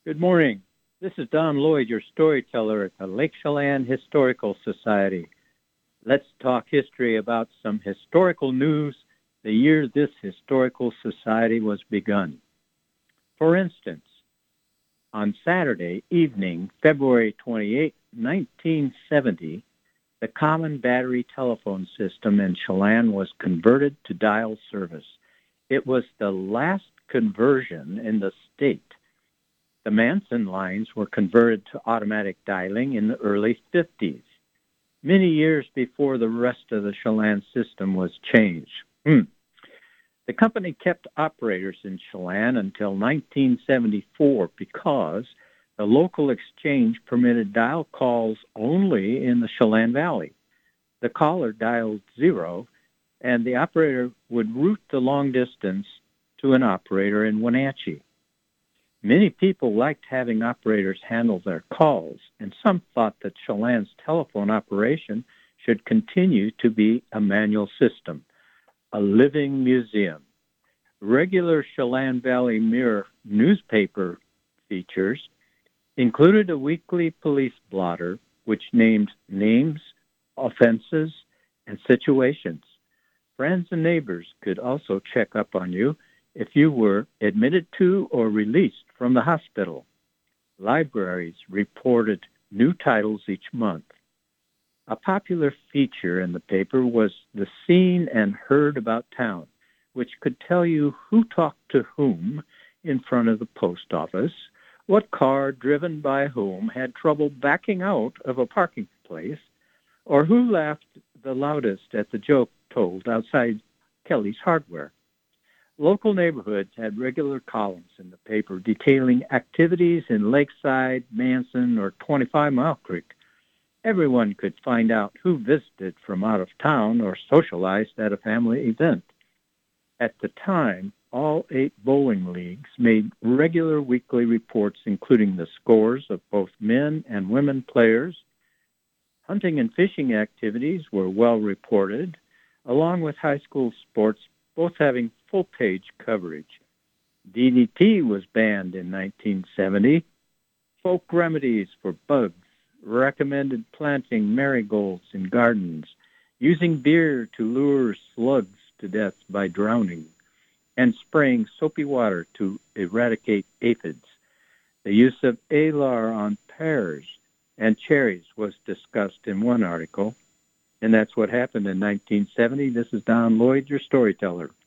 Good morning. This is Don Lloyd, your storyteller at the Lake Chelan Historical Society. Let's talk history about some historical news the year this historical society was begun. For instance, on Saturday evening, February 28, 1970, the common battery telephone system in Chelan was converted to dial service. It was the last conversion in the state. The Manson lines were converted to automatic dialing in the early 50s, many years before the rest of the Chelan system was changed. The company kept operators in Chelan until 1974 because the local exchange permitted dial calls only in the Chelan Valley. The caller dialed 0, and the operator would route the long distance to an operator in Wenatchee. Many people liked having operators handle their calls, and some thought that Chelan's telephone operation should continue to be a manual system, a living museum. Regular Chelan Valley Mirror newspaper features included a weekly police blotter which named names, offenses, and situations. Friends and neighbors could also check up on you if you were admitted to or released from the hospital. Libraries reported new titles each month. A popular feature in the paper was the Seen and Heard About Town, which could tell you who talked to whom in front of the post office, what car driven by whom had trouble backing out of a parking place, or who laughed the loudest at the joke told outside Kelly's Hardware. Local neighborhoods had regular columns in the paper detailing activities in Lakeside, Manson, or 25 Mile Creek. Everyone could find out who visited from out of town or socialized at a family event. At the time, all 8 bowling leagues made regular weekly reports including the scores of both men and women players. Hunting and fishing activities were well reported, along with high school sports, both having full-page coverage. DDT was banned in 1970. Folk remedies for bugs recommended planting marigolds in gardens, using beer to lure slugs to death by drowning, and spraying soapy water to eradicate aphids. The use of alar on pears and cherries was discussed in one article, and that's what happened in 1970. This is Don Lloyd, your storyteller.